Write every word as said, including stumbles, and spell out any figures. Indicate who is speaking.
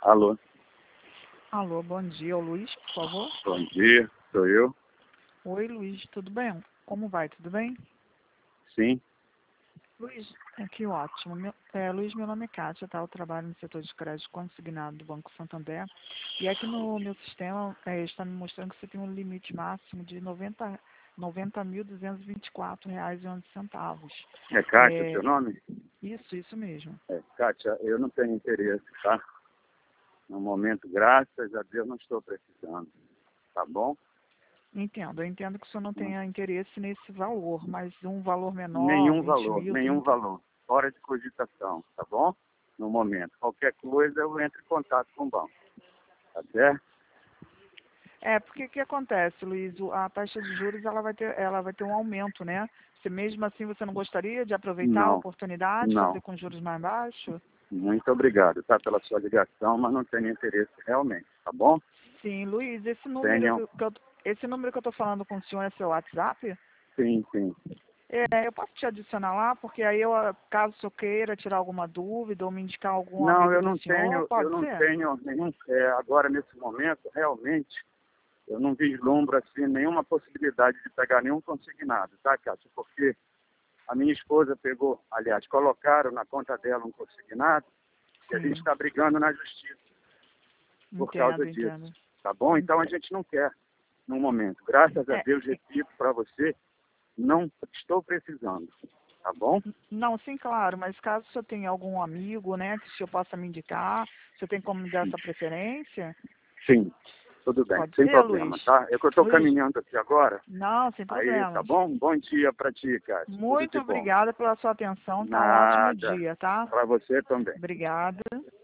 Speaker 1: Alô,
Speaker 2: Alô, bom dia. O Luiz, por favor.
Speaker 1: bom dia, sou eu.
Speaker 2: Oi, Luiz, tudo bem? Como vai? Tudo bem?
Speaker 1: Sim,
Speaker 2: Luiz, é que ótimo. Meu, é, Luiz, meu nome é Kátia, tá? Eu trabalho no setor de crédito consignado do Banco Santander. E aqui no meu sistema é, está me mostrando que você tem um limite máximo de noventa mil duzentos e vinte e quatro reais e onze centavos.
Speaker 1: é Kátia
Speaker 2: É,
Speaker 1: seu nome?
Speaker 2: isso, isso mesmo.
Speaker 1: É, Kátia, eu não tenho interesse, tá? No momento, graças a Deus, não estou precisando, tá bom?
Speaker 2: Entendo, eu entendo que o senhor não tenha interesse nesse valor, mas um valor menor,
Speaker 1: Nenhum
Speaker 2: vinte
Speaker 1: valor,
Speaker 2: mil,
Speaker 1: nenhum
Speaker 2: trinta.
Speaker 1: valor. Fora de cogitação, tá bom? No momento. Qualquer coisa, eu entro em contato com o banco, tá certo?
Speaker 2: É, porque o que acontece, Luiz? O- A taxa de juros ela vai ter, ela vai ter um aumento, né? Se mesmo assim você não gostaria de aproveitar a
Speaker 1: Não,
Speaker 2: oportunidade,
Speaker 1: não.
Speaker 2: fazer com juros mais baixos?
Speaker 1: Muito obrigado, tá? Pela sua ligação, mas não tenho interesse realmente, tá bom?
Speaker 2: Sim, Luiz, esse número
Speaker 1: Tenham,
Speaker 2: que que eu, esse número que eu estou falando com o senhor é seu WhatsApp?
Speaker 1: sim, sim.
Speaker 2: É, eu posso te adicionar lá, porque aí eu, ah, caso o senhor queira tirar alguma dúvida ou me indicar algum
Speaker 1: Não,
Speaker 2: amigo
Speaker 1: eu
Speaker 2: do
Speaker 1: não
Speaker 2: senhor,
Speaker 1: tenho, eu
Speaker 2: pode
Speaker 1: não
Speaker 2: ser?
Speaker 1: tenho nenhum, é, agora nesse momento, realmente, eu não vislumbro assim nenhuma possibilidade de pegar nenhum consignado, tá, Cássio? Porque a minha esposa pegou, aliás, colocaram na conta dela um consignado e a gente
Speaker 2: Sim,
Speaker 1: está brigando na justiça por causa
Speaker 2: entendo,
Speaker 1: disso,
Speaker 2: entendo.
Speaker 1: tá bom? Então a
Speaker 2: Ente-
Speaker 1: gente não quer no momento. Graças a
Speaker 2: É,
Speaker 1: Deus, repito para você, não estou precisando, tá bom?
Speaker 2: não, sim, claro, mas caso o senhor tenha algum amigo, né, que o senhor possa me indicar, você tem como me dar essa preferência?
Speaker 1: Sim, tudo bem,
Speaker 2: Pode
Speaker 1: sem
Speaker 2: ser, Luiz?
Speaker 1: problema, tá? É que eu estou
Speaker 2: Luiz,
Speaker 1: caminhando aqui agora,
Speaker 2: não, sem
Speaker 1: aí, tá
Speaker 2: problemas.
Speaker 1: bom? Bom dia para ti, Cássio. Tudo
Speaker 2: Muito
Speaker 1: de bom.
Speaker 2: obrigada pela sua atenção, tá um ótimo
Speaker 1: Nada.
Speaker 2: dia, tá?
Speaker 1: Para você também.
Speaker 2: Obrigada.